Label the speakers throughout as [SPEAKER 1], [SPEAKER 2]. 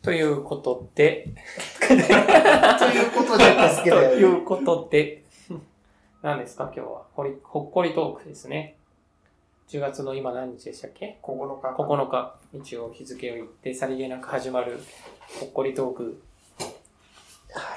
[SPEAKER 1] ということで
[SPEAKER 2] ということでですけど。
[SPEAKER 1] ということで、何ですか今日は。ほっこりトークですね。10月の今何日でしたっけ
[SPEAKER 2] ?9 日。
[SPEAKER 1] 9日。一応日付を言ってさりげなく始まるほっこりトーク。
[SPEAKER 2] はい。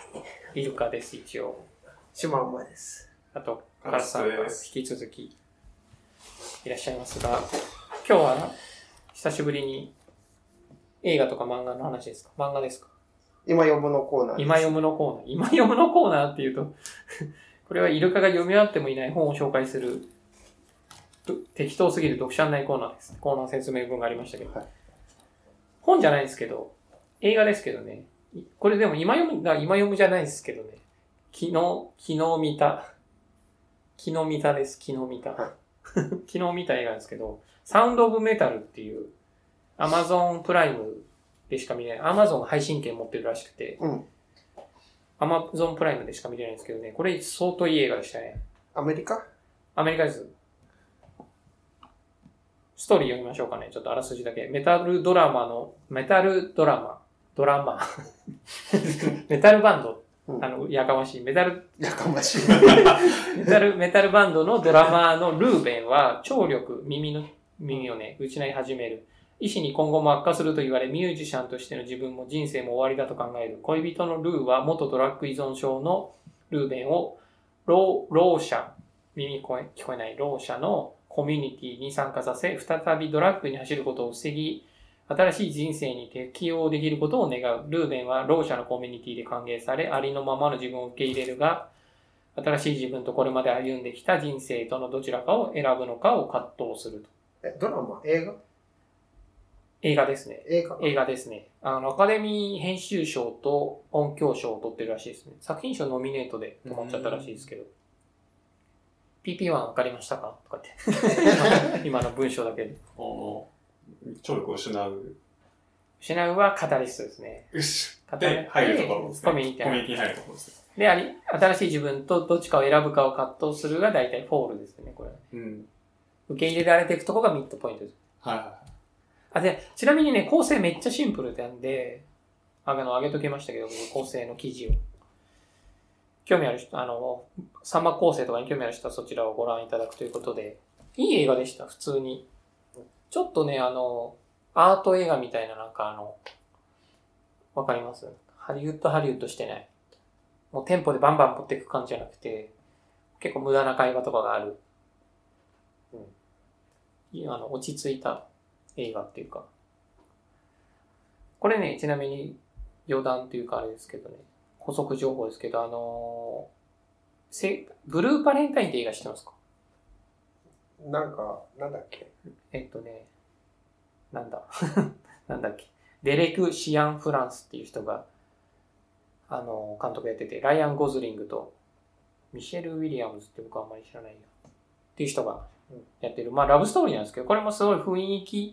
[SPEAKER 1] イルカです、一応。
[SPEAKER 2] シマウマです。
[SPEAKER 1] あと、カラスさんが引き続きいらっしゃいますが、今日は久しぶりに映画とか漫画の話ですか？漫画ですか？
[SPEAKER 2] 今読むのコーナーです。
[SPEAKER 1] 今読むのコーナー。今読むのコーナーっていうと、これはイルカが読み終わってもいない本を紹介する適当すぎる読者案内コーナーです。コーナー説明文がありましたけど。はい、本じゃないですけど、映画ですけどね。これでも今読むじゃないですけどね。昨日見たです。昨日見た。
[SPEAKER 2] はい、
[SPEAKER 1] 昨日見た映画ですけど、サウンドオブメタルっていう、Amazon プライムでしか見れない。Amazon 配信権持ってるらしくて、Amazon プライムでしか見れないんですけどね、これ相当いい映画でしたね。
[SPEAKER 2] アメリカ
[SPEAKER 1] です。ストーリー読みましょうかね。ちょっとあらすじだけ。メタルドラマ、メタルバンド、やかましい。メタルバンドのドラマーのルーベンは、聴力、耳をね、失い始める。医師に今後も悪化すると言われ、ミュージシャンとしての自分も人生も終わりだと考える。恋人のルーは、元ドラッグ依存症のルーベンを、ろう者のコミュニティに参加させ、再びドラッグに走ることを防ぎ、新しい人生に適応できることを願う。ルーベンはろう者のコミュニティで歓迎され、ありのままの自分を受け入れるが、新しい自分とこれまで歩んできた人生とのどちらかを選ぶのかを葛藤すると。
[SPEAKER 2] ドラマ？映画？
[SPEAKER 1] 映画ですね。
[SPEAKER 2] 映画
[SPEAKER 1] ですね。アカデミー編集賞と音響賞を取ってるらしいですね。作品賞ノミネートで止まっちゃったらしいですけど。PP1 分かりましたかとかって。今の文章だけで。
[SPEAKER 3] 聴力を失う
[SPEAKER 1] はカタリストですね。
[SPEAKER 3] で、入るところですね。
[SPEAKER 1] コミュニティ
[SPEAKER 3] に入るところです
[SPEAKER 1] ね。で、新しい自分とどっちかを選ぶかを葛藤するが大体フォールですね、これ。受け入れられていくところがミッドポイントです。で、ちなみにね、構成めっちゃシンプルなんで、上げときましたけど、構成の記事を。興味ある人、サンマ構成とかに興味ある人はそちらをご覧いただくということで、いい映画でした、普通に。ちょっとね、アート映画みたいなわかります？ハリウッドしてない。もうテンポでバンバン持っていく感じじゃなくて、結構無駄な会話とかがある。落ち着いた映画っていうか。これね、ちなみに余談っていうかあれですけどね、補足情報ですけど、ブルーバレンタインって映画知ってますか？
[SPEAKER 2] なんだっけ
[SPEAKER 1] なんだっけデレク・シアン・フランスっていう人が、監督やってて、ライアン・ゴズリングと、ミシェル・ウィリアムズって僕はあんまり知らないや。っていう人がやってる。まあ、ラブストーリーなんですけど、これもすごい雰囲気、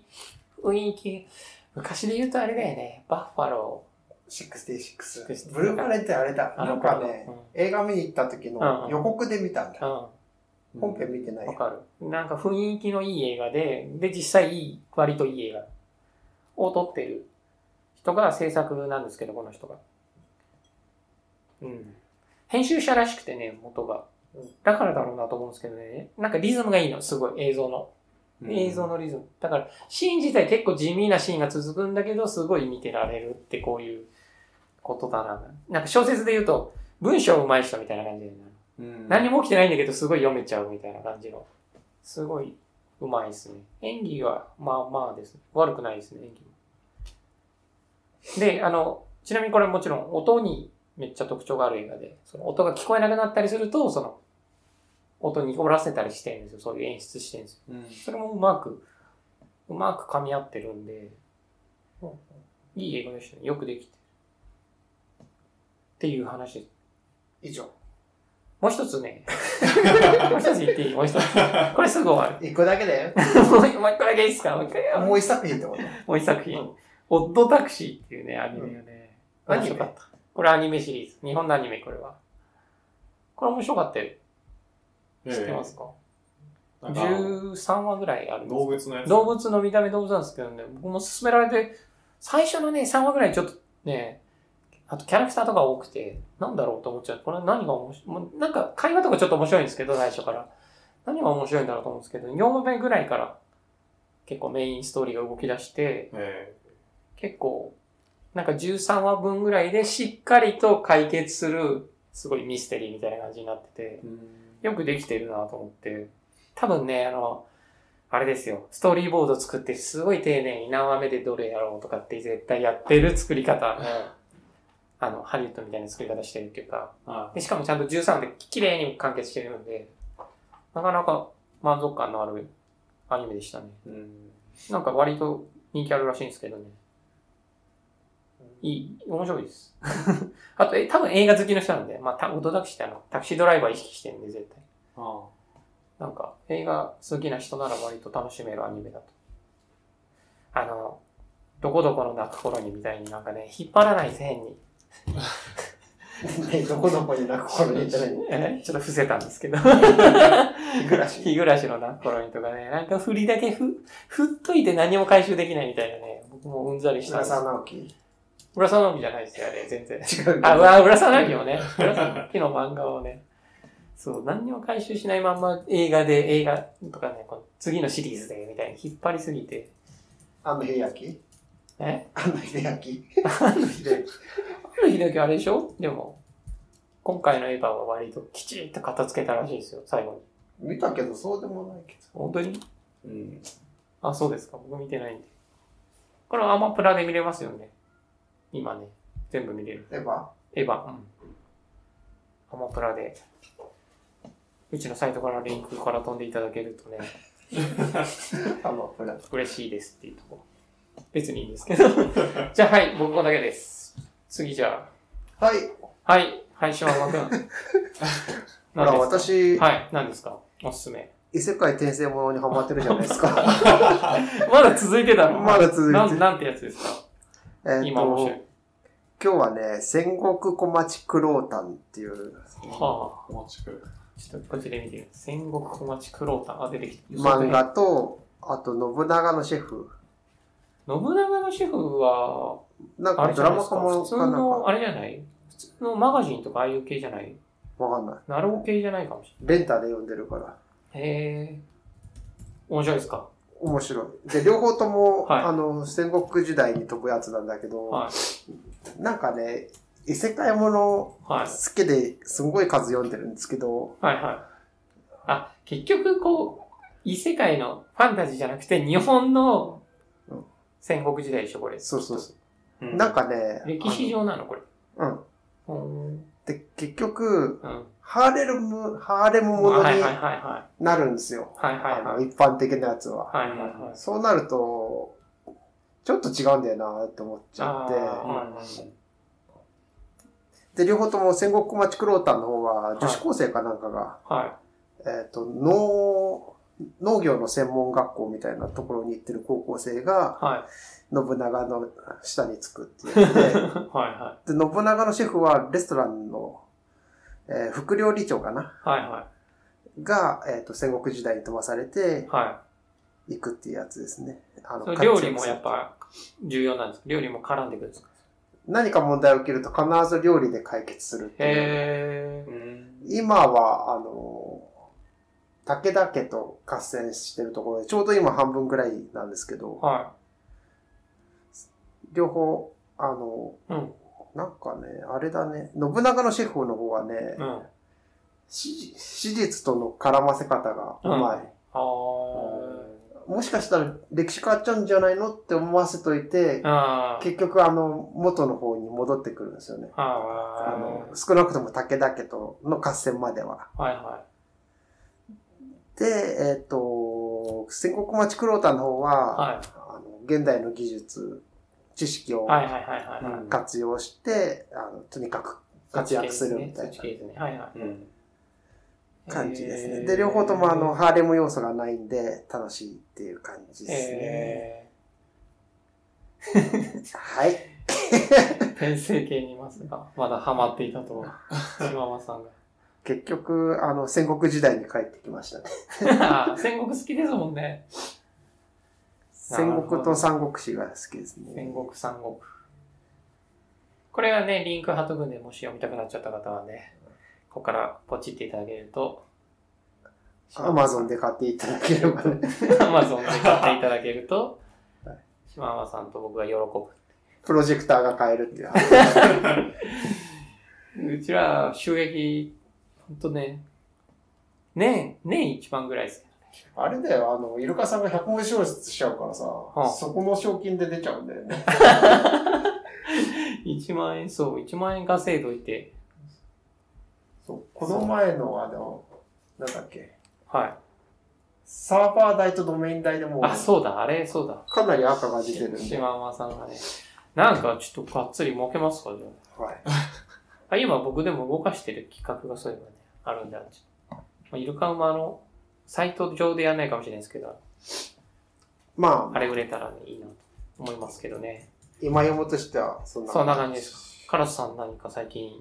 [SPEAKER 1] 昔で言うとあれだよね、バッファロー。
[SPEAKER 2] 66。ブルーバレンタインあれだ。なんかね、映画見に行った時の予告で見たんだ。本編見てない。
[SPEAKER 1] わかる。なんか雰囲気のいい映画で、実際割といい映画を撮ってる人が制作なんですけど、この人が。編集者らしくてね、元が。だからだろうなと思うんですけどね。なんかリズムがいいの、すごい、映像のリズム。だから、シーン自体結構地味なシーンが続くんだけど、すごい見てられるってこういうことだな。なんか小説で言うと、文章上手い人みたいな感じで、何も起きてないんだけど、すごい読めちゃうみたいな感じの。すごい上手いですね。演技は、まあですね。悪くないですね、演技も。で、ちなみにこれもちろん音にめっちゃ特徴がある映画で、その音が聞こえなくなったりすると、その、音におらせたりしてるんですよ。そういう演出してるんですよ。それもうまく噛み合ってるんで、いい映画でしたね。よくできてる。っていう話です。
[SPEAKER 2] 以上。
[SPEAKER 1] もう一つね。もう一つ言っていい？もう一つ。これすぐ終わる。
[SPEAKER 2] 一個だけだよ。
[SPEAKER 1] もう一個だけいいですか？も
[SPEAKER 2] う一作品ってこと？
[SPEAKER 1] もう一作品。オッドタクシーっていうね、アニメがね。面白かった。これアニメシリーズ。日本のアニメ、これは。これ面白かったよ。知ってますか？13話ぐらいあるんです。
[SPEAKER 3] 動物のやつ。
[SPEAKER 1] 動物の見た目動物なんですけどね、僕も勧められて、最初のね、3話ぐらいちょっとね、あとキャラクターとか多くて、なんだろうと思っちゃう。これ何が面白い、なんか会話とかちょっと面白いんですけど、最初から。何が面白いんだろうと思うんですけど、4話目ぐらいから結構メインストーリーが動き出して、結構、なんか13話分ぐらいでしっかりと解決する、すごいミステリーみたいな感じになってて、よくできてるなと思って、多分ね、あれですよ、ストーリーボード作ってすごい丁寧に何話目でどれやろうとかって絶対やってる作り方の、ハリウッドみたいな作り方してるっていうか、でしかもちゃんと13で綺麗に完結してるので、なかなか満足感のあるアニメでしたね。なんか割と人気あるらしいんですけどね。面白いです。あと、多分映画好きの人なんで、まあ、オトタクシーってタクシードライバー意識してるんで、絶対。なんか、映画好きな人なら割と楽しめるアニメだと。どこどこの泣く頃にみたいになんかね、引っ張らないです、変に。
[SPEAKER 2] どこどこに泣く頃にじゃない。
[SPEAKER 1] ちょっと伏せたんですけど。
[SPEAKER 2] 日
[SPEAKER 1] 暮らしの泣く頃にとかね、なんか振りだけ振っといて何も回収できないみたいなね、僕もうんざりしたんです。
[SPEAKER 2] 浦沢直樹
[SPEAKER 1] 浦沢直樹じゃないですよ、あれ、全然。
[SPEAKER 2] 違う。
[SPEAKER 1] 浦沢直樹もね、浦沢直樹の漫画をね、そう、何にも回収しないまんま映画とかね、この次のシリーズで、みたいに引っ張りすぎて。
[SPEAKER 2] 安野秀明
[SPEAKER 1] 安
[SPEAKER 2] 野秀明
[SPEAKER 1] 安野秀明あれでしょでも、今回のエヴァは割ときちっと片付けたらしいですよ、最後
[SPEAKER 2] に。見たけど、そうでもないけど。
[SPEAKER 1] 本当にあ、そうですか。僕見てないんで。これはアマプラで見れますよね。今ね、全部見れる。
[SPEAKER 2] エヴァ、
[SPEAKER 1] アマプラで。うちのサイトからリンクから飛んでいただけるとね。
[SPEAKER 2] アマプラ。
[SPEAKER 1] 嬉しいですっていうところ。別にいいんですけど。じゃあはい、僕ここだけです。次じゃ
[SPEAKER 2] あ。はい、
[SPEAKER 1] 島間くん。
[SPEAKER 2] ほら、私。
[SPEAKER 1] はい、何ですかおすすめ。
[SPEAKER 2] 異世界転生ものにハマってるじゃないですか。
[SPEAKER 1] まだ続いてたの
[SPEAKER 2] まだ続いてる。
[SPEAKER 1] なんてやつですか今面白い。
[SPEAKER 2] 今日はね、戦国小町九郎譚っていう。
[SPEAKER 3] はあ。ちょ
[SPEAKER 1] っとこっちで見てみます。戦国小町九郎譚。出てきた。
[SPEAKER 2] 漫画と、あと、信長のシェフ。
[SPEAKER 1] 信長のシェフは、
[SPEAKER 2] なんかドラマ化も
[SPEAKER 1] 普通の、あれじゃない普通のマガジンとかああいう系じゃない
[SPEAKER 2] わかんない。
[SPEAKER 1] ナロー系じゃないかもしれない。
[SPEAKER 2] レンタで読んでるから。
[SPEAKER 1] へ面白いですか
[SPEAKER 2] 面白い。で、両方とも、
[SPEAKER 1] はい、
[SPEAKER 2] 戦国時代に飛ぶやつなんだけど、
[SPEAKER 1] はい、
[SPEAKER 2] なんかね、異世界もの好きですごい数読んでるんですけど、
[SPEAKER 1] はいはい。結局こう、異世界のファンタジーじゃなくて日本の戦国時代でしょ、これ。
[SPEAKER 2] そう。なんかね、
[SPEAKER 1] 歴史上なの、これ。
[SPEAKER 2] で、結局、ハーレムものになるんですよ。一般的なやつは。そうなると、ちょっと違うんだよなって思っちゃって、で、両方とも戦国小町九郎譚の方は女子高生かなんかが、農業の専門学校みたいなところに行ってる高校生が、信長の下につくっていうで、信長のシェフはレストランの、副料理長かな、が、戦国時代に飛ばされて、行くっていうやつですね。
[SPEAKER 1] 料理もやっぱ重要なんですか？料理も絡んでくるんですか？
[SPEAKER 2] 何か問題が起きると必ず料理で解決するっていう。今は、武田家と合戦してるところで、ちょうど今半分ぐらいなんですけど、両方、なんかね、あれだね、信長のシェフの方はね、史実との絡ませ方がうまい。もしかしたら歴史変わっちゃうんじゃないのって思わせといて、結局元の方に戻ってくるんですよね。少なくとも武田家との合戦までは。で、戦国町九郎譚の方は、現代の技術、知識を活用して、とにかく活躍するみたいな感じですね。で、両方ともハーレム要素がないんで楽しいっていう感じですね。はい。
[SPEAKER 1] 転生系にいますが、まだハマっていたとは、島間さんが。
[SPEAKER 2] 結局、戦国時代に帰ってきましたね。
[SPEAKER 1] 戦国好きですもんね。
[SPEAKER 2] 戦国と三国志が好きですね。
[SPEAKER 1] 戦国三国。 これはね、リンク貼っとくんで、もし読みたくなっちゃった方はね、ここからポチっていただけると、
[SPEAKER 2] Amazon で買っていただければね。
[SPEAKER 1] Amazon で買っていただけると、島間さんと僕が喜ぶ。
[SPEAKER 2] プロジェクターが買えるっていう。
[SPEAKER 1] うちら収益、ほんとね、年1万ぐらいですよ。
[SPEAKER 2] あれだよ、イルカさんが100文字消失しちゃうからさ、そこの賞金で出ちゃうんだよね。
[SPEAKER 1] 1万円、そう、1万円稼いどいて。
[SPEAKER 2] そう、この前のなんだっけ。
[SPEAKER 1] はい。
[SPEAKER 2] サーバー代とドメイン代でも
[SPEAKER 1] そうだ、あれ、そうだ。
[SPEAKER 2] かなり赤が出てるんで。
[SPEAKER 1] 島間さんがね。なんかちょっとがっつり儲けますか、じゃあ。はい。今僕でも動かしてる企画がそういえばね、あるんで、イルカ馬のサイト上でやんないかもしれないですけど、
[SPEAKER 2] まあ、
[SPEAKER 1] あれ売れたらね、いいなと思いますけどね。
[SPEAKER 2] 今読むとしては、そん
[SPEAKER 1] な感じですか。カラスさん何か最近、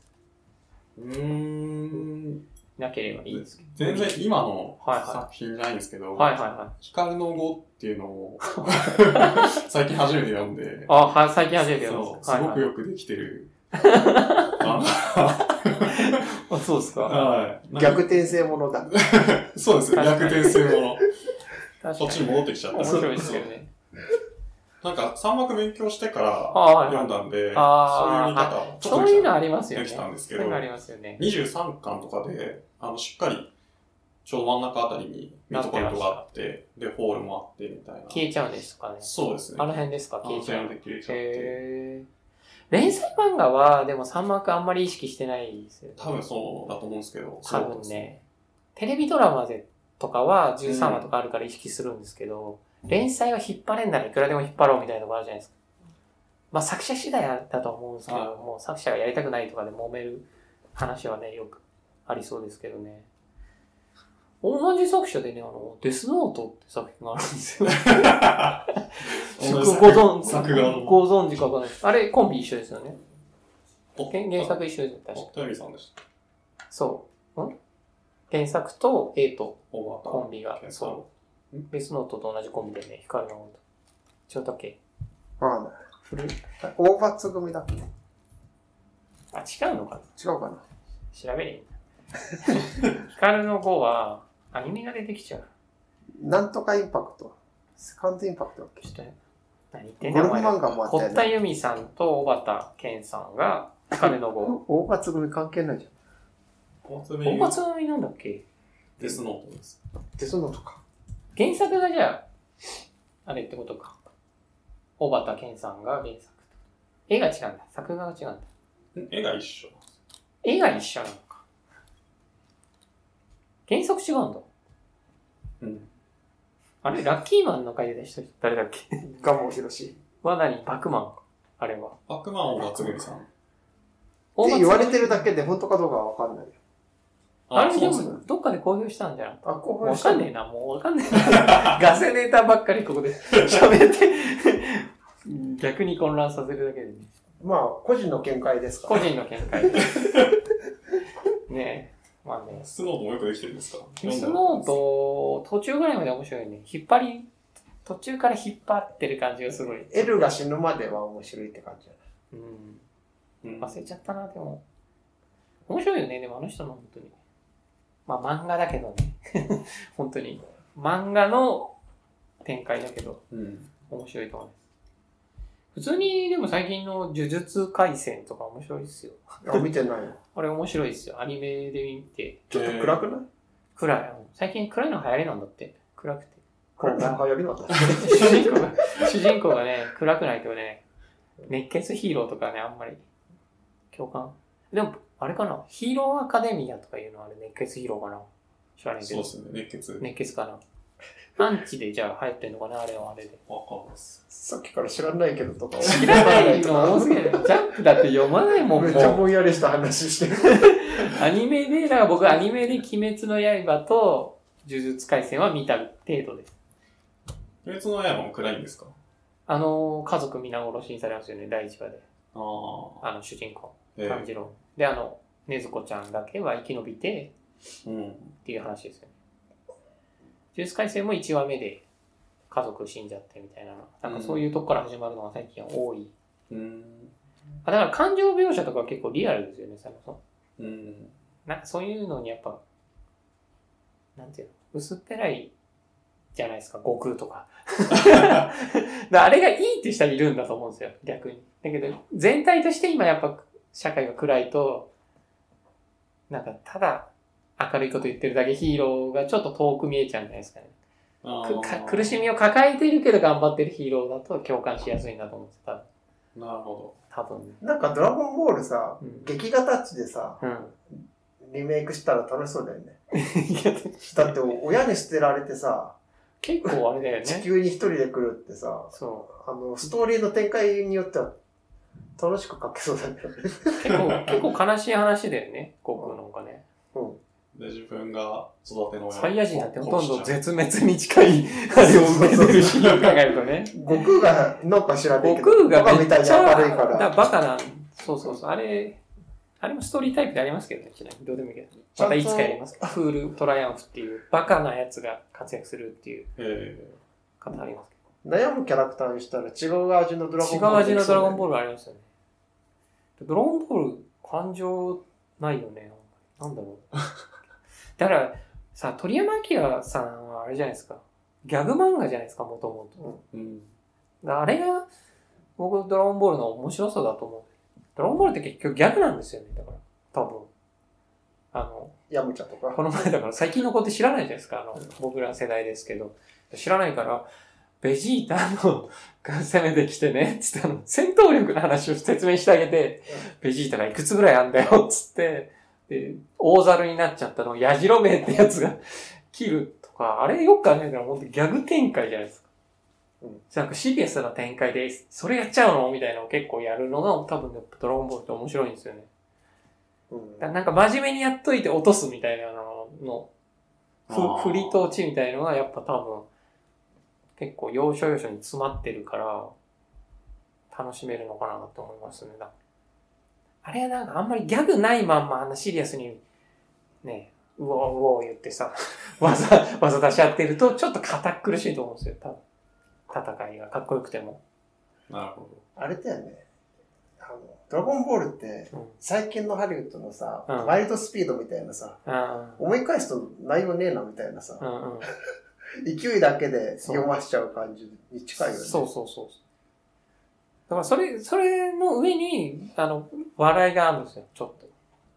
[SPEAKER 1] なければいいですけど。
[SPEAKER 3] 全然今の作品じゃないんですけど、光の語っていうのを最近初めて読んで、
[SPEAKER 1] 最近初めて読んで、
[SPEAKER 3] すごくよくできてる。
[SPEAKER 1] そうですか。
[SPEAKER 3] はい。
[SPEAKER 2] 逆転性ものだ。
[SPEAKER 3] そうです。逆転性もの。こっちに戻ってきちゃった。
[SPEAKER 1] 面白いですよね。
[SPEAKER 3] なんか3幕勉強してから読んだんで、そういう見方、
[SPEAKER 1] そういうのありますよね。
[SPEAKER 3] できたんですけど、
[SPEAKER 1] そういうのありますよね。
[SPEAKER 3] 23巻とかで、しっかり、ちょうど真ん中あたりにミッドポイントがあって、で、ホールもあって、みたいな。
[SPEAKER 1] 消えちゃうんですかね。
[SPEAKER 3] そうですね。
[SPEAKER 1] あの辺ですか、消えちゃう。
[SPEAKER 3] 消えちゃって。
[SPEAKER 1] 連載漫画は、でも3幕あんまり意識してないですよね。
[SPEAKER 3] 多分そうだと思うんですけど。
[SPEAKER 1] 多分ね。テレビドラマでとかは13話とかあるから意識するんですけど、連載は引っ張れんならいくらでも引っ張ろうみたいなところあるじゃないですか。まあ作者次第だと思うんですけど、もう作者がやりたくないとかで揉める話はね、よくありそうですけどね。同じ作者でね、デスノートって作品があるんですよ。ご存知かわかんない。あれ、コンビ一緒ですよね。原作一緒ですよ、確か。
[SPEAKER 3] トヨミさんでした。
[SPEAKER 1] そう。原作と A とコンビが、そう。デスノートと同じコンビでね、光の音。違ったっけ？
[SPEAKER 2] わかんない。古い。大罰組だっけ？
[SPEAKER 1] 違うのかな？
[SPEAKER 2] 違うかな？
[SPEAKER 1] 調べれん。光の5は、アニメが出てきちゃう。
[SPEAKER 2] なんとかインパクト。セカンドインパクトだっけ？
[SPEAKER 1] 何言ってんの？
[SPEAKER 2] ゴルフ漫画もあったよね。
[SPEAKER 1] 堀田由美さんと小畑健さんが、光の5。
[SPEAKER 2] 大罰組関係ないじゃん。
[SPEAKER 1] 大罰組なんだっけ？
[SPEAKER 3] デスノートです。
[SPEAKER 2] デスノートか。
[SPEAKER 1] 原作がじゃあ、あれってことか。小畑健さんが原作。絵が違うんだ。作画が違うんだ。
[SPEAKER 3] 絵が一緒。
[SPEAKER 1] 絵が一緒なのか。原作違うんだ。
[SPEAKER 3] うん。
[SPEAKER 1] あれ、ラッキーマンの回でした人誰だっけ？
[SPEAKER 2] ガモヒロシ。
[SPEAKER 1] は何？バクマン。あれは。
[SPEAKER 3] バクマンを松組さん。
[SPEAKER 2] って言われてるだけで本当かどうかはわかんないよ。
[SPEAKER 1] あれでも、どっかで公表したんじゃん。
[SPEAKER 2] 公表した。
[SPEAKER 1] わかんねえな、もうわかんねえな。ガセネタばっかりここで喋って、逆に混乱させるだけでね。
[SPEAKER 2] まあ、個人の見解ですか
[SPEAKER 1] ら。個人の見解です。ねえ。まあね。
[SPEAKER 3] スノートもよくできてるんですか？
[SPEAKER 1] スノート、途中ぐらいまで面白いね。途中から引っ張ってる感じがすごい。
[SPEAKER 2] L が死ぬまでは面白いって感じだ
[SPEAKER 1] な。忘れちゃったな、でも。面白いよね、でもあの人の本当に。まあ漫画だけどね。本当に。漫画の展開だけど、面白いと思います。普通に、でも最近の呪術廻戦とか面白いですよ。
[SPEAKER 2] 見てないよ。
[SPEAKER 1] あれ面白いですよ。アニメで見て。
[SPEAKER 2] ちょっと暗くない？
[SPEAKER 1] 暗い。最近暗いの流行りなんだって。暗くて。
[SPEAKER 2] 暗いの流行りなんだって。
[SPEAKER 1] 主人公がね、暗くないとね、熱血ヒーローとかね、あんまり共感。でも、あれかな、ヒーローアカデミアとかいうのはあれ熱血ヒーローかな、知らないけど。
[SPEAKER 3] そうですね、
[SPEAKER 1] 熱血かな。アンチでじゃあ流行ってんのかな、あれはあれで。
[SPEAKER 3] わかんないです。
[SPEAKER 2] さっきから知らないけどとか。
[SPEAKER 1] 知らないの多すぎる。ジャンプだって読まないもん。
[SPEAKER 2] めっちゃぼんやりした話してる。
[SPEAKER 1] アニメで、だから僕アニメで鬼滅の刃と呪術廻戦は見た程度です。
[SPEAKER 3] 鬼滅の刃も暗いんですか？
[SPEAKER 1] 家族皆殺しにされますよね、第1話で。主人公。炭治郎。で、禰豆子ちゃんだけは生き延びて、っていう話ですよね。呪術廻戦も1話目で家族死んじゃってみたいな。なんかそういうとこから始まるのが最近多い。 だから感情描写とかは結構リアルですよね、そもそも。なんかそういうのにやっぱ、なんていうの、薄っぺらいじゃないですか、悟空とか。あれがいいって人はいるんだと思うんですよ、逆に。だけど、全体として今やっぱ社会が暗いと、なんかただ明るいこと言ってるだけヒーローがちょっと遠く見えちゃうんじゃないですかね。苦しみを抱えているけど頑張ってるヒーローだと共感しやすいんだと思うんですよ、
[SPEAKER 3] なるほど。
[SPEAKER 1] 多分。
[SPEAKER 2] なんかドラゴンボールさ、劇画タッチでさ、リメイクしたら楽しそうだよね。だって親に捨てられてさ、
[SPEAKER 1] 結構あれだよね。
[SPEAKER 2] 地球に一人で来るってさ、ストーリーの展開によっては楽しく書けそうだけどね。
[SPEAKER 1] 結構悲しい話だよね、悟空の方がね。
[SPEAKER 3] で、自分が育ての親
[SPEAKER 1] サイヤ人なんてほとんど絶滅に近いあれを受けてるシーンを考えるとね。
[SPEAKER 2] 悟空がなんか知らないけど、
[SPEAKER 1] 悟空がめっちゃ
[SPEAKER 2] 明るいから。
[SPEAKER 1] バカな、そう。あれもストーリータイプでありますけどね、ちなみに。どうでもいいけど。またいつかやりますか。フールトライアンフっていうバカなやつが活躍するっていう方ありますけ
[SPEAKER 2] ど。悩むキャラクターにしたら違う味のドラゴンボール。
[SPEAKER 1] 違う味のドラゴンボールありますよね。ドラゴンボール感情ないよね。なんだろう。だからさ、鳥山明さんはあれじゃないですか。ギャグ漫画じゃないですか、もともと。あれが僕ドラゴンボールの面白さだと思う。ドラゴンボールって結局ギャグなんですよね。だから、多分。
[SPEAKER 2] ヤムチャとか。
[SPEAKER 1] この前だから最近の子って知らないじゃないですか。僕ら世代ですけど。知らないから、ベジータが攻めてきてね、つって戦闘力の話を説明してあげて、ベジータがいくつぐらいあんだよ、つって、で、大猿になっちゃったのをヤジロベエってやつが切るとか、あれよく考えたら本当にギャグ展開じゃないですか。なんかシリアスな展開で、それやっちゃうのみたいなのを結構やるのが多分ドラゴンボールって面白いんですよね。なんか真面目にやっといて落とすみたいなの振りと落ちみたいのがやっぱ多分結構要所要所に詰まってるから楽しめるのかなと思いますね。あれはなんかあんまりギャグないまんまシリアスにね、うおー言ってさ、技出し合ってるとちょっと堅苦しいと思うんですよ、多分。戦いがかっこよくても。
[SPEAKER 3] なるほど。
[SPEAKER 2] あれだよね。ドラゴンボールって、最近のハリウッドのさ、ワイルドスピードみたいなさ、思い返すと内容ねえなみたいなさ、勢いだけで読ましちゃう感じに近いよね。
[SPEAKER 1] そう。だからそれの上に、笑いがあるんですよ、ちょっと。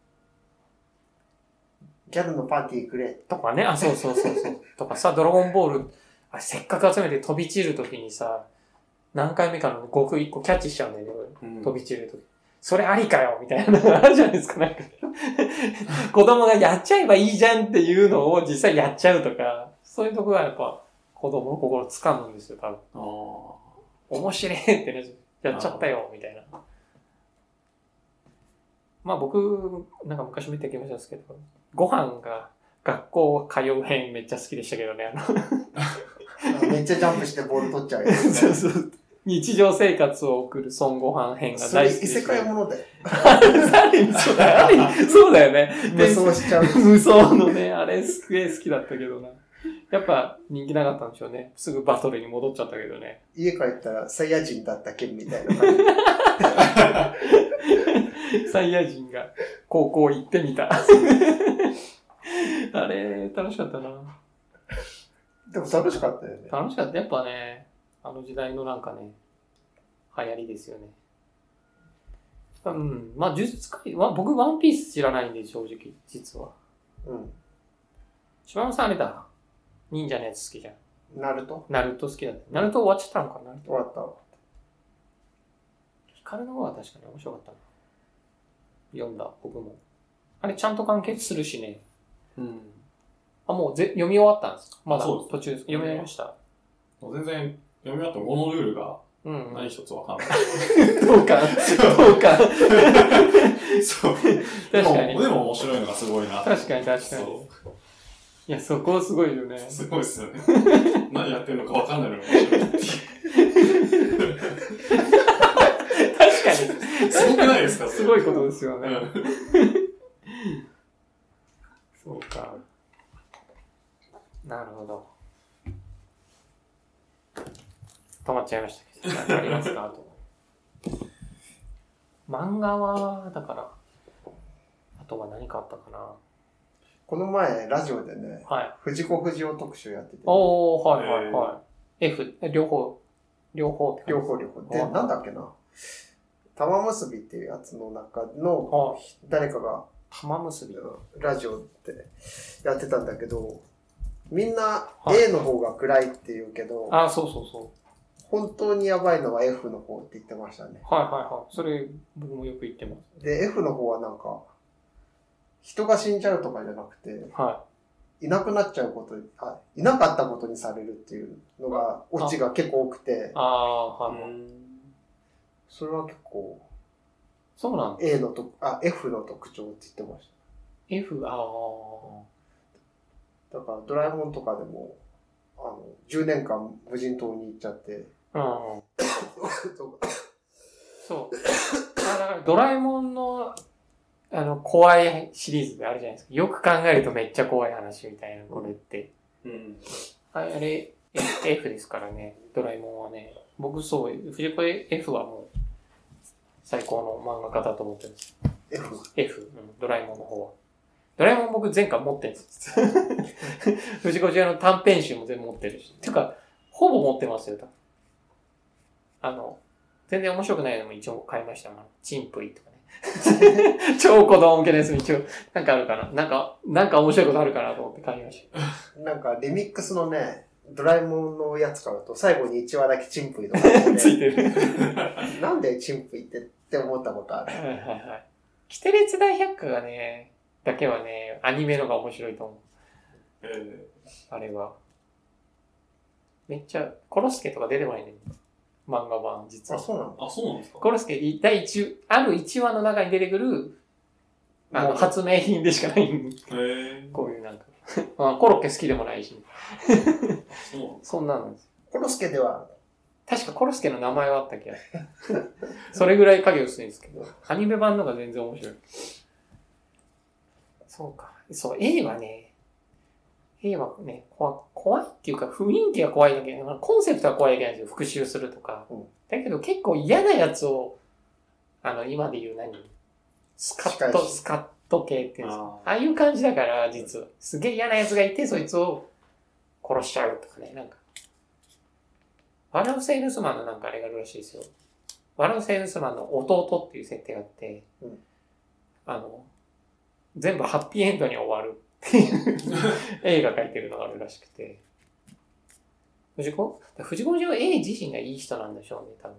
[SPEAKER 2] ギャルのパーティーくれ。
[SPEAKER 1] とかね、そう。とかさ、ドラゴンボール、せっかく集めて飛び散るときにさ、何回目かの悟空1個キャッチしちゃうんだよね、飛び散るとき。それありかよみたいなのがあるじゃないですか、なんか。子供がやっちゃえばいいじゃんっていうのを実際やっちゃうとか、そういうとこがやっぱ子供の心を掴むんですよ、多分。面白いってね、やっちゃったよ、みたいな。まあ僕、なんか昔見てきましたけど、ご飯が学校通う編めっちゃ好きでしたけどね、
[SPEAKER 2] めっちゃジャンプしてボール取っちゃうよ、ね。
[SPEAKER 1] そう。日常生活を送る孫悟飯編が大好きで
[SPEAKER 2] す。異世界もので。
[SPEAKER 1] そうだよね。
[SPEAKER 2] 無双しちゃう。
[SPEAKER 1] 無双のね、あれすげえ好きだったけどな。やっぱ人気なかったんでしょうね。すぐバトルに戻っちゃったけどね。
[SPEAKER 2] 家帰ったらサイヤ人だった件みたいな感
[SPEAKER 1] じ。サイヤ人が高校行ってみた。あれ、楽しかったな。
[SPEAKER 2] でも楽しかったよね。
[SPEAKER 1] 楽しかった。やっぱね、あの時代のなんかね、流行りですよね。まあ、呪術界は、僕ワンピース知らないんで、正直、実は。島野さんあれだ。忍者のやつ好きじゃん。
[SPEAKER 2] ナルト
[SPEAKER 1] 好きだった。ナルト終わっちゃったのかな。
[SPEAKER 2] 終わったわ。
[SPEAKER 1] ヒカルの方は確かに面白かったな。読んだ、僕も。あれちゃんと完結するしね。もう読み終わったんですか？まだ途中です。読み終わりました。
[SPEAKER 3] 全然読み終わってもこのルールが何一つわかんない。
[SPEAKER 1] どうか。
[SPEAKER 3] そう。
[SPEAKER 1] 確かに。
[SPEAKER 3] でも面白いのがすごいな。
[SPEAKER 1] 確かに。いや、そこすごいよね。
[SPEAKER 3] すごいっすよね。何やってんのかわかんないのが面白いっていう。
[SPEAKER 1] 確かに。
[SPEAKER 3] すごくないですか？
[SPEAKER 1] すごいことですよね。そうか。なるほど。止まっちゃいましたけど。何かありますか？あと。 漫画は、だから、あとは何かあったかな。
[SPEAKER 2] この前、ラジオでね、
[SPEAKER 1] はい。
[SPEAKER 2] 藤子不二雄特集やってて、ね。
[SPEAKER 1] おー、はいはいはい。F、両方って
[SPEAKER 2] 両方。で、なんだっけな。玉結びっていうやつの中の、誰かが、
[SPEAKER 1] 玉結び
[SPEAKER 2] ラジオってやってたんだけど、みんな A の方が暗いって言うけど、
[SPEAKER 1] そう。
[SPEAKER 2] 本当にやばいのは F の方って言ってましたね。
[SPEAKER 1] はい。それ、僕もよく言ってます。
[SPEAKER 2] で、F の方はなんか、人が死んじゃうとかじゃなくて、いなくなっちゃうことに、いなかったことにされるっていうのが、オチが結構多くて、それは結構、
[SPEAKER 1] そうなんだ。
[SPEAKER 2] F の特徴って言ってました。
[SPEAKER 1] F、
[SPEAKER 2] だからドラえもんとかでも、10年間無人島に行っちゃって。
[SPEAKER 1] そう。だからドラえもんの、怖いシリーズであるじゃないですか。よく考えるとめっちゃ怖い話みたいな、これって。あれ、F ですからね、ドラえもんはね。僕そう、藤子 F はもう、最高の漫画家だと思ってるんです。F、ドラえもんの方は。ドラえもん僕前回持ってるんです。藤子 F の短編集も全部持ってるし。てか、ほぼ持ってますよ、全然面白くないのも一応買いました。チンプイとかね。超子供向けのやつも一応、なんかあるかな。なんか面白いことあるかなと思って買いました。
[SPEAKER 2] なんかリミックスのね、ドラえもんのやつ買うと最後に1話だけチンプイとか、
[SPEAKER 1] ついてる。
[SPEAKER 2] なんでチンプイって思ったことある。
[SPEAKER 1] キテレツ大百科がね、だけはね、アニメのが面白いと思う。あれは。めっちゃ、コロスケとか出てこないね。漫画版、実は。
[SPEAKER 2] そうなん
[SPEAKER 3] ですか。
[SPEAKER 1] コロスケ、ある1話の中に出てくる、発明品でしかない。こういうなんか。コロッケ好きでもないし。そんなのです。
[SPEAKER 2] コロスケでは
[SPEAKER 1] 確かコロスケの名前はあったっけそれぐらい影薄いんですけど、アニメ版のが全然面白い。そうか。そう、A はね、怖いっていうか雰囲気が怖いだけど、コンセプトは怖いだけなんですよ。復讐するとか。だけど結構嫌なやつを、今で言うスカッと系っていうんですか。ああいう感じだから、実は。すげえ嫌なやつがいて、そいつを殺しちゃうとかね、なんか。笑うセールスマンのなんかあれがあるらしいですよ。笑うセールスマンの弟っていう設定があって、全部ハッピーエンドに終わるっていう映画描いてるのがあるらしくて。藤子上 A 自身がいい人なんでしょうね、多分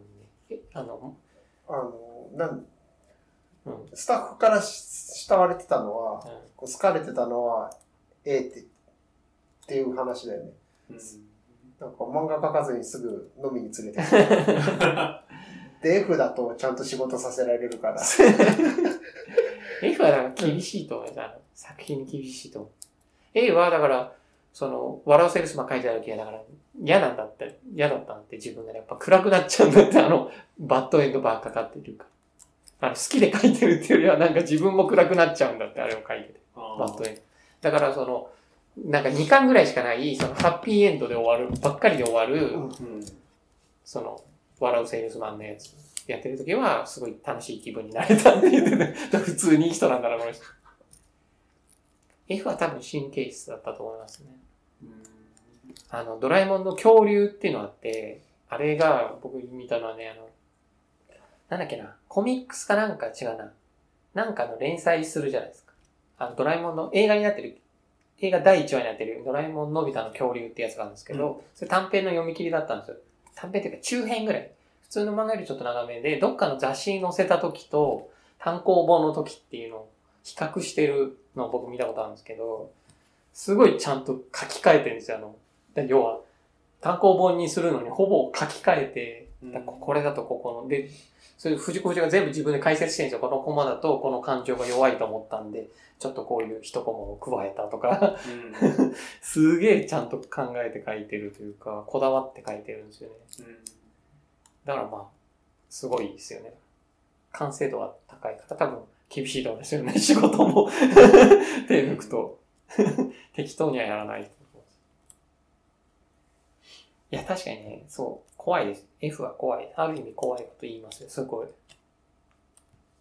[SPEAKER 1] ね。
[SPEAKER 2] スタッフから慕われてたのは、好かれてたのは A っていう話だよね。なんか漫画描かずにすぐ飲みに連れてきた。で、F だとちゃんと仕事させられるから。
[SPEAKER 1] F はだから厳しいと思う。作品に厳しいと思う。A はだから、笑うセールスマン書いてある時はだから嫌だったんって自分がやっぱ暗くなっちゃうんだってバッドエンドバーかかってるから。好きで書いてるっていうよりはなんか自分も暗くなっちゃうんだってあれを書いてて。バッドエンド。だからなんか2巻ぐらいしかない、ハッピーエンドで終わる、ばっかりで終わる、笑うセールスマンのやつやってる時は、すごい楽しい気分になれたって言ってて、普通にいい人なんだな、この人。F は多分神経質だったと思いますね。ドラえもんの恐竜っていうのがあって、あれが僕見たのはね、なんだっけな、コミックスかなんか違うな。なんかの連載するじゃないですか。ドラえもんの映画になってる、映画第1話になってるドラえもんのび太の恐竜ってやつがあるんですけど、それ短編の読み切りだったんですよ。短編っていうか中編ぐらい。普通の漫画よりちょっと長めで、どっかの雑誌に載せた時と単行本の時っていうのを比較してるのを僕見たことあるんですけど、すごいちゃんと書き換えてるんですよ。要は、単行本にするのにほぼ書き換えて、これだとここの、で、それ藤子不二雄が全部自分で解説してるんですよ。このコマだとこの感情が弱いと思ったんで、ちょっとこういう一コマを加えたとか、すげえちゃんと考えて書いてるというか、こだわって書いてるんですよね。だからまあ、すごいですよね。完成度が高いから多分厳しいと思うんですよね。仕事も手抜くと適当にはやらないと思う。いや、確かにね、そう、怖いです。F は怖い。ある意味怖いこと言いますよ、すごい。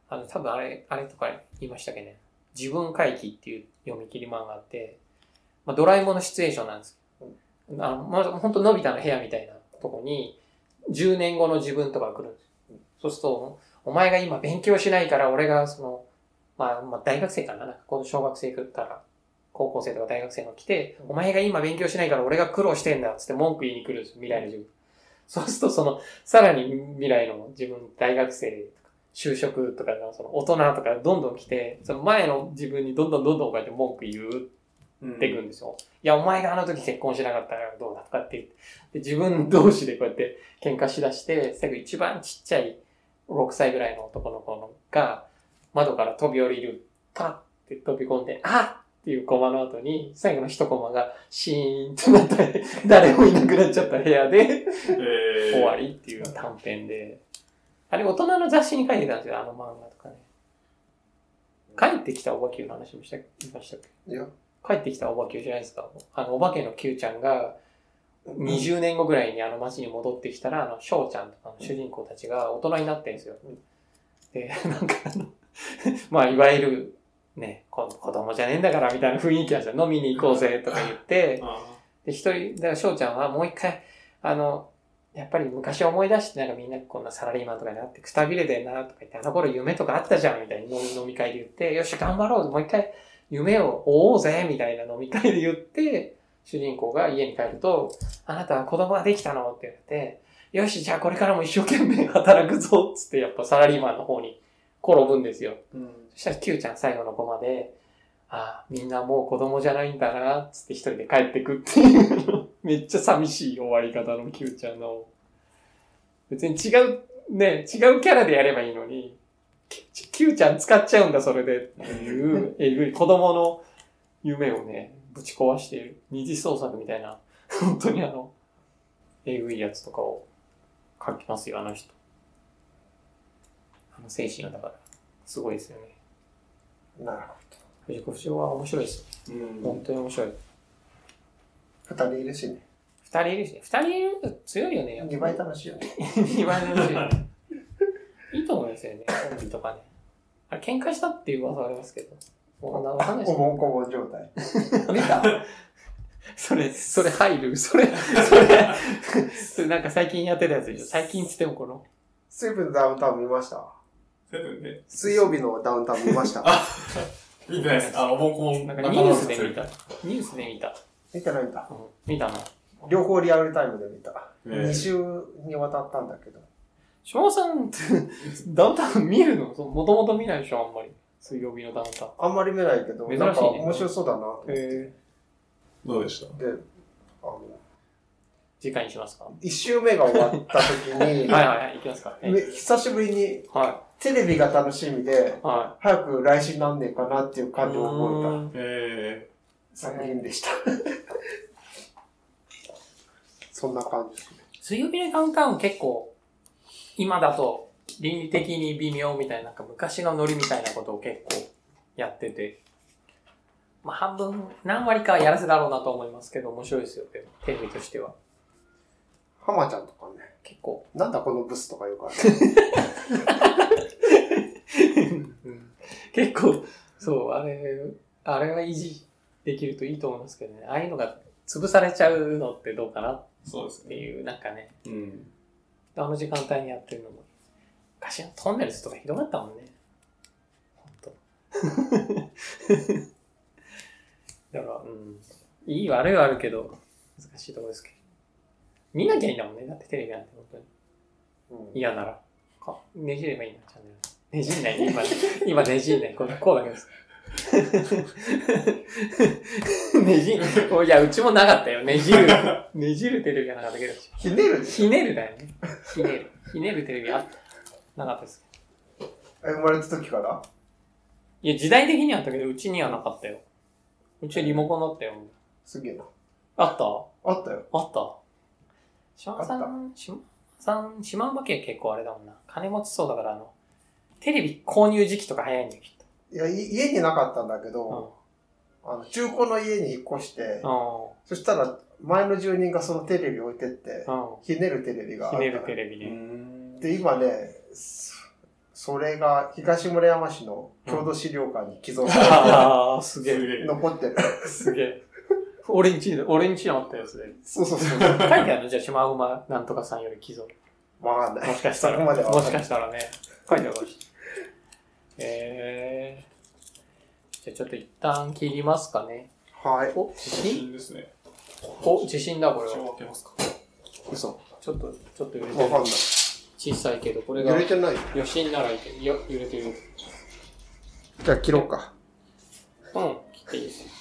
[SPEAKER 1] 多分あれとか言いましたっけね。自分回帰っていう読み切り漫画あって、ドラえもんのシチュエーションなんです。ほんとのび太の部屋みたいなとこに、10年後の自分とかが来るんです。そうすると、お前が今勉強しないから俺が大学生かな、この小学生から高校生とか大学生が来て、お前が今勉強しないから俺が苦労してんだっつって文句言いに来るんです。未来の自分。そうするとさらに未来の自分、大学生とか、就職とかの大人とかどんどん来て、その前の自分にどんどんこうやって文句言ってくるんですよ。いや、お前があの時結婚しなかったらどうだとかって言って、で自分同士でこうやって喧嘩しだして、最後一番ちっちゃい6歳ぐらいの男の子が窓から飛び降りる、パッって飛び込んで、あっっていうコマの後に、最後の一コマがシーンってなったり、誰もいなくなっちゃった部屋で、終わりっていう短編で、あれ大人の雑誌に書いてたんですよ、あの漫画とかね。帰ってきたおばきゅうの話も言いましたっけ？いや。帰ってきたおばきゅうじゃないですか。おばけの Q ちゃんが、20年後ぐらいに街に戻ってきたら、翔ちゃんとかの主人公たちが大人になってるんですよ。で、なんかいわゆる、ね、子供じゃねえんだからみたいな雰囲気なんですよ。飲みに行こうぜとか言って、で、だから翔ちゃんはもう一回、やっぱり昔思い出してみんなこんなサラリーマンとかになってくたびれてんなとか言って、あの頃夢とかあったじゃんみたいに飲み会で言って、よし頑張ろうもう一回夢を追おうぜみたいな飲み会で言って、主人公が家に帰ると、あなたは子供ができたのって言って、よしじゃあこれからも一生懸命働くぞっつってやっぱサラリーマンの方に転ぶんですよ。そしたら Q ちゃん最後のコマで、みんなもう子供じゃないんだなっつって一人で帰ってくっていうめっちゃ寂しい終わり方の Q ちゃんの。別に違うキャラでやればいいのに、Q ちゃん使っちゃうんだそれでっていうえぐい子供の夢をね、ぶち壊している二次創作みたいな、本当にえぐいやつとかを書きますよ、あの人。精神がだから、すごいですよね。
[SPEAKER 2] なるほど。
[SPEAKER 1] 藤子不二雄は面白いです。本当に面白い。
[SPEAKER 2] 二人いるしね。
[SPEAKER 1] 二人いると強いよね。
[SPEAKER 2] 2倍楽しいよね。
[SPEAKER 1] 2倍楽しいよね。いいと思いますよね。コンビとかね。あれ、喧嘩したっていう噂ありますけど。もうわかんないです。
[SPEAKER 2] こぼん状態。
[SPEAKER 1] 見たそれ入るそれなんか最近やってたやつでしょ。最近つっても
[SPEAKER 2] 水分ダウンタウン見ました？
[SPEAKER 3] セブンで
[SPEAKER 2] 水曜日のダウンタウン見ました？
[SPEAKER 3] 見てないです。なんかニ
[SPEAKER 1] ュースで見た。
[SPEAKER 2] 見てないんだ。
[SPEAKER 1] 見たの。
[SPEAKER 2] 両方リアルタイムで見た。2週にわたったんだけど。
[SPEAKER 1] 島さんってダウンタウン見るの？もともと見ないでしょ、あんまり。水曜日のダウンタウン。
[SPEAKER 2] あんまり見ないけど、
[SPEAKER 1] 珍しいね。
[SPEAKER 2] なんか面白そうだなと思って。
[SPEAKER 3] どうでした？
[SPEAKER 2] で、
[SPEAKER 1] 次回にしますか
[SPEAKER 2] ？1週目が終わった時に、
[SPEAKER 1] はい、行きますか。
[SPEAKER 2] 久しぶりに、テレビが楽しみで、早く来週なんねえかなっていう感じを覚えた作品でした。そんな感じですね。
[SPEAKER 1] 水曜日のダウンタウン結構、今だと倫理的に微妙みたいな、なんか昔のノリみたいなことを結構やってて、半分、何割かはやらせだろうなと思いますけど、面白いですよ、テレビとしては。
[SPEAKER 2] 浜ちゃんとかね。
[SPEAKER 1] 結構。
[SPEAKER 2] なんだこのブスとか言うから
[SPEAKER 1] ね。結構、そう、あれは維持できるといいと思いますけどね。ああいうのが潰されちゃうのってどうかなっていう、なんかね。あの時間帯にやってるのも。昔のトンネルズとかひどかったもんね。ほんと。だから、いい悪いはあるけど、難しいところですけど。見なきゃいいんだもんね。だってテレビなんて本当に。嫌なら。ねじればいいな、チャンネル。ねじんないね。今ねじんない。こうだけです。いや、うちもなかったよ。ねじるテレビはなかったけど。
[SPEAKER 2] ひねる
[SPEAKER 1] だよね。ひねるテレビなかったですけど。
[SPEAKER 2] 生まれた時から？
[SPEAKER 1] いや、時代的にはあったけど、うちにはなかったよ。うちはリモコンだったよ。
[SPEAKER 2] すげえな。
[SPEAKER 1] あった
[SPEAKER 2] よ。
[SPEAKER 1] あった。島馬家結構あれだもんな。金持ちそうだから、テレビ購入時期とか早いんだよ、きっと。
[SPEAKER 2] いや、家になかったんだけど、中古の家に引っ越して、そしたら前の住人がそのテレビ置いてって、ひねるテレビがあった。
[SPEAKER 1] ひねるテレビね。
[SPEAKER 2] で、今ね、 それが東村山市の郷土資料館に寄贈されて、
[SPEAKER 1] ああ、すげえ。
[SPEAKER 2] 残ってる。
[SPEAKER 1] すげえ。俺んちにあったやつで。
[SPEAKER 2] そうそうそう。
[SPEAKER 1] 書いてあるのじゃあ、シマウマなんとかさんより寄贈。
[SPEAKER 2] わかんない。
[SPEAKER 1] もしかしたら。もしかしたらね。書いてあるかもしれない。じゃあちょっと一旦切りますかね。
[SPEAKER 2] はい。
[SPEAKER 3] お、地震ですね。
[SPEAKER 1] 地震だ、これは。
[SPEAKER 3] 開けますか。
[SPEAKER 1] 嘘。ちょっと揺れてる。
[SPEAKER 2] わかんない。
[SPEAKER 1] 小さいけど、これが。
[SPEAKER 2] 揺れてない。
[SPEAKER 1] 余震ならいける。揺れてる。
[SPEAKER 2] じゃあ切ろうか。
[SPEAKER 1] うん、切っていいです。